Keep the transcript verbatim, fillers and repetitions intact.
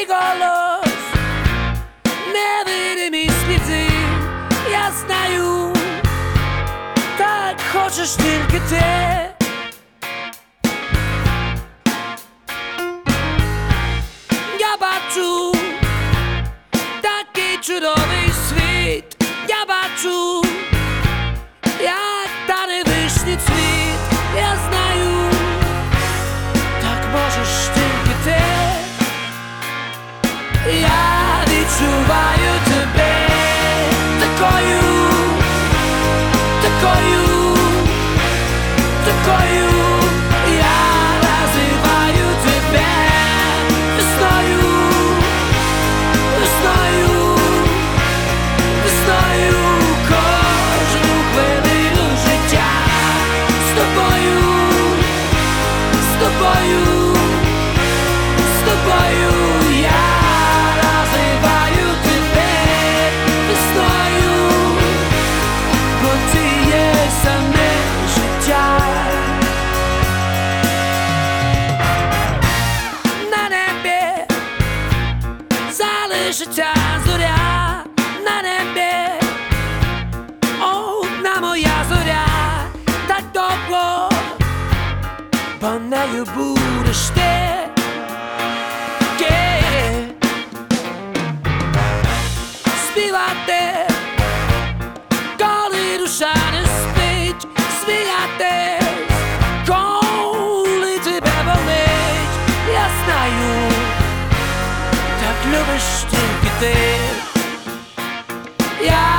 твій голос, невидимі сліди, я знаю, так хочеш тільки ти. Я бачу такий чудовий світ, я бачу, як тане вишній цвіт, я знаю, так можеш тільки ти. Я відчуваю тебе такою, такою, такою. Я називаю тебе весною, весною, весною. Кожну хвилину життя з тобою, з тобою, з тобою. Я називаю тебе весною, бо ти є саме життя. На небі залишиться зоря, на небі одна моя зоря, так довго, бо нею будеш ти. Співати, коли душа не спить, сміятись, коли тебе болить. Я знаю, так любиш тільки ти. Я